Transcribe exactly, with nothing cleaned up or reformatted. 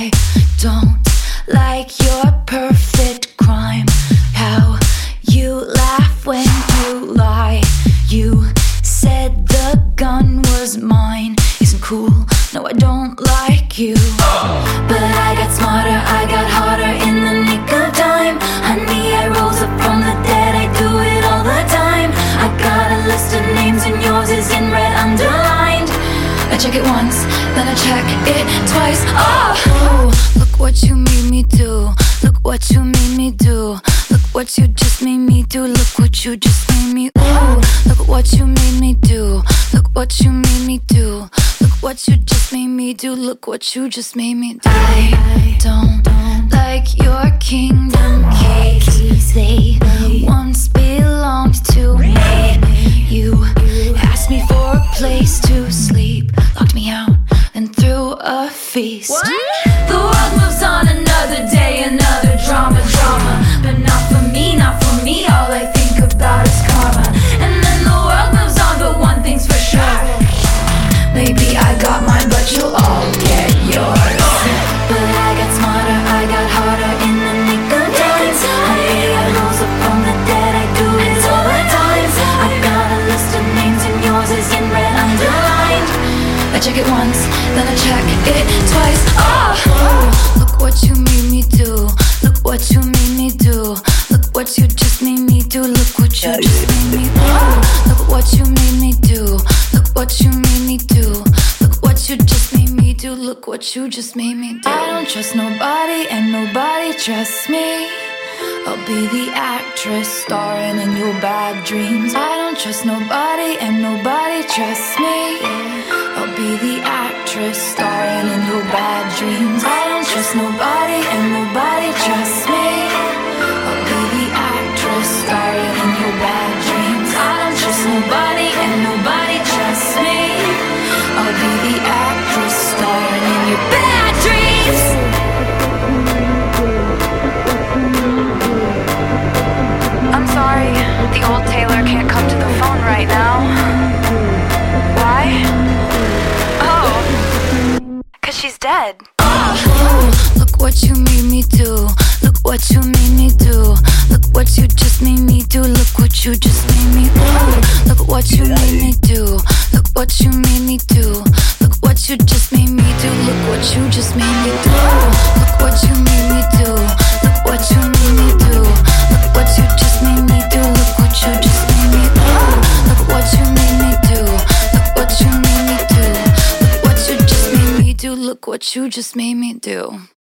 I don't like your perfect crime. How you laugh when you lie. You said the gun was mine. Isn't cool, no I don't like you. But I got smarter, I got harder in the nick of time. Honey, I rose up from the dead, I do it all the time. I got a list of names and yours is in red underlined. I check it once, then I check it twice. Oh, ooh, look what you made me do. Look what you made me do. Look what you just made me do. Look what you just made me. Ooh, look what you made me do. Look what you made me do. Look what you just made me do. Look what you just made me do. I don't like your kingdom keys. They once belonged to me. You asked me for a place to sleep, locked me out, then threw a feast. What? The world moves on, another day, another drama, drama. But not for me, not for me, all I think about is karma. And then the world moves on, but one thing's for sure, maybe I got mine, but you'll all get yours. But I got smarter, I got harder in the nick of time. Honey, I rose up from the dead, I do it all the time. I got a list of names and yours is in red underlined. I check it once, then I check it twice. Oh, ooh, look what you made me do. Look what you made me do. Look what you just made me do. Look what you just made me do. Look what you made me do. Look what you made me do. Look what you just made me do. Look what you just made me do. I don't trust nobody and nobody trusts me. I'll be the actress starring in your bad dreams. I don't trust nobody and nobody trusts me. I'll be the actress starring in your bad dreams. I don't trust nobody and nobody trusts me. I'll be the actress starring in your bad dreams. I don't trust nobody and nobody trusts me. I'll be the actress starring in your bad dreams. I'm sorry, the old Taylor can't come to the phone right now. Why? Oh, cause she's dead. Oh, look what you made me do. Look what you made me do. Look what you just made me do. Look what you just made me do. Look what you made me do. Look what you made me do. Look what you just made me do. Look what you just made me do. Look what you made me do. Look what you made me do. Look what you just made me do. Look what you just made me do. Look what you made me do. Look what you made me do. Look what you just made me do. Look what you just made me do.